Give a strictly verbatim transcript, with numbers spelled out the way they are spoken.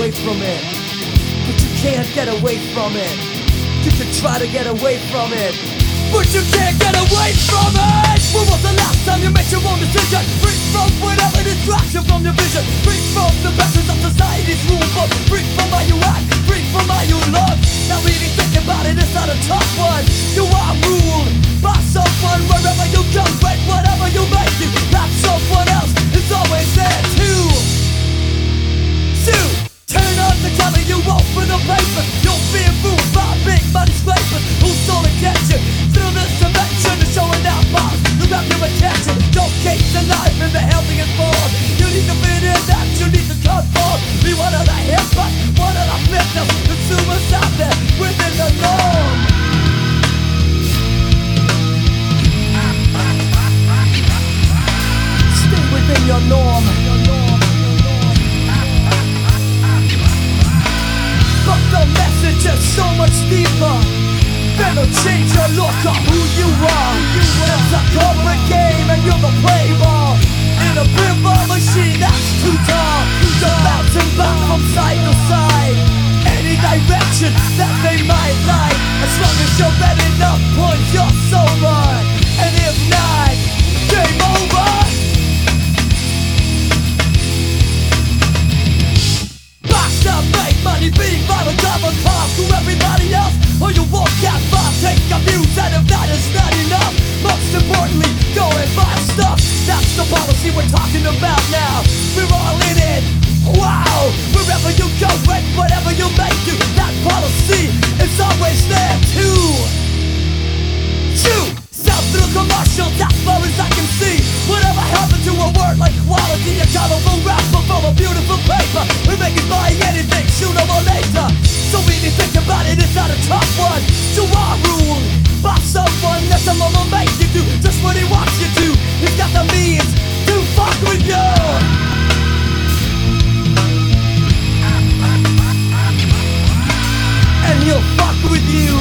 away from it, but you can't get away from it. You can try to get away from it, but you can't get away from it. When was the last time you made your own decision? Free from whatever distraction from your vision. Free from the pressures of society's rule book. Free from how you act, free from how you look. Now really think about it, it's not a tough one. You are ruled by someone wherever you go. But whatever you make you, that someone else is always there too. Two, turn on the color, you open the paper. You're being fooled by big money scrapers who stole attention through this dimension and showing out bars to grab your attention. Don't case the life in the healthiest form. You need to fit in that, you need to conform. Be one of the hip, but one of the victims. Consumers out there within the norm. Stay within your norm. But the message is so much deeper. Better change your look of who you are. It's a corporate game and you're the play ball in a pinball machine that's too tall. You're bouncing back from side to side, any direction that they might like. As long as you're betting enough points, you're sober. And if not, game over. Box up, make money, being viral, double cost to everybody else. Or you walk out far, take your views, and if that is not enough, most importantly, go and buy stuff. That's the policy we're talking about now. We're all in it, wow. Wherever you go and whatever you may do, that policy is always there too. Shoot, sound through commercials, as far as I can see. Whatever happened to a word like quality? A colorful rapper from a beautiful paper. We make it buying anything, sooner or later. So when you think about it, it's not a tough one. You are ruled by someone that someone will make you do just what he wants you to. He's got the means to fuck with you. And he'll fuck with you.